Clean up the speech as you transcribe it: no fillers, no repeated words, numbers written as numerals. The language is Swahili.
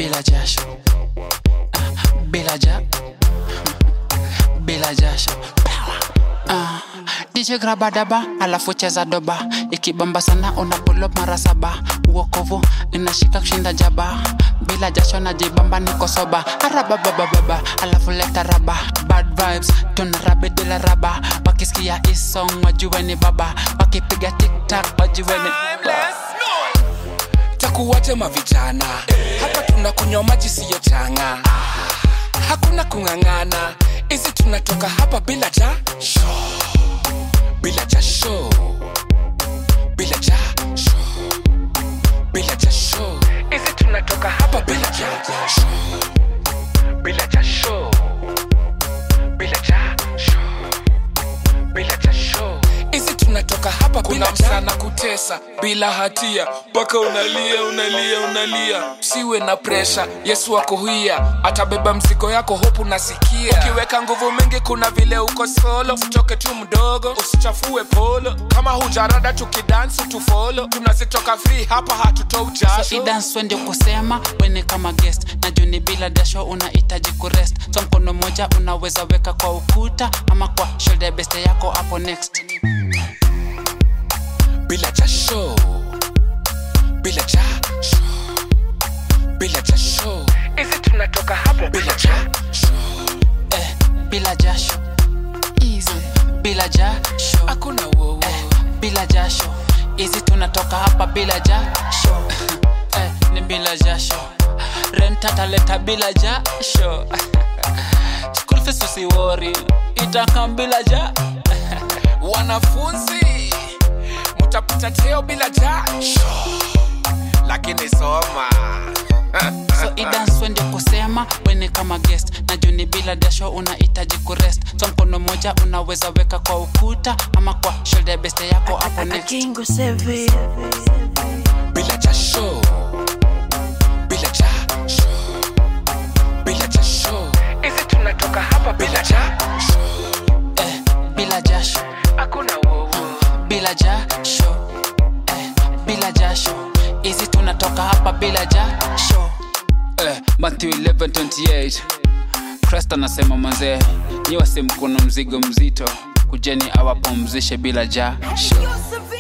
bila jasho, bila jasho. DJ graba daba, alafu cheza doba. Ikibamba sana unapull up mara 7. Uokovu inashika kushinda jaba. Bila jasho najibamba niko soba. Arababababa, alafu leta raba. Bad vibes, tunarabe dila raba. Wakisikia hii song wajue ni baba. Wakipiga TikTok wajue ni takuwaje mavijana. Hapa tunakunywa maji siyo changa. Hakuna kungangana. Hizi tunatoka hapa bila jasho. Bila jasho. Bila jasho. Bila jasho. Hizi tunatoka hapa bila jasho. Bila jasho. Bila jasho. Bila jasho. Hizi tunatoka hapa bila jasho. Kuna msana kutesa bila hatia. Paka unalia. Siwe na pressure, Yesu wako huia. Atabeba mzigo yako hope unasikia. Ukiweka nguvu mingi kuna vile uko solo. Usitoke tu mdogo, usichafue polo. Kama hujarada tukidance tufollow. Tunazitoka free hapa hatutoi jasho. So dance wende kusema wene kama guest. Na juni bila dasho unahitaji kurest. So mkono moja unaweza weka kwa ukuta ama kwa shoulder beste yako hapo next. Bila jasho. Bila jasho. Bila jasho. Hizi tunatoka hapa bila jasho. Bila jasho. Easy. Bila jasho. Hakuna wowo. Bila jasho. Hizi tunatoka hapa bila jasho. Ni bila jasho. Rent ataleta bila jasho. School fees usiwori. Itakam bila jasho. Wanafunzi mutapita teo bila jasho. Lakini soma. So dance wende kusema wene kama guest. Na juni bila dasho unahitaji kurest. So mkono moja unaweza weka kwa ukuta ama kwa shoulder beste yako hapo next. Bila jasho. Bila jasho. Bila jasho. Hizi tunatoka hapa bila jasho. Bila jasho. Hakuna wowo. Bila jasho. Bila jasho. Hizi tunatoka hapa bila jasho. Matthew 11:28. Christ anasema manze, nyi wase mkono mzigo mzito, kujeni awapumzishe bila jasho.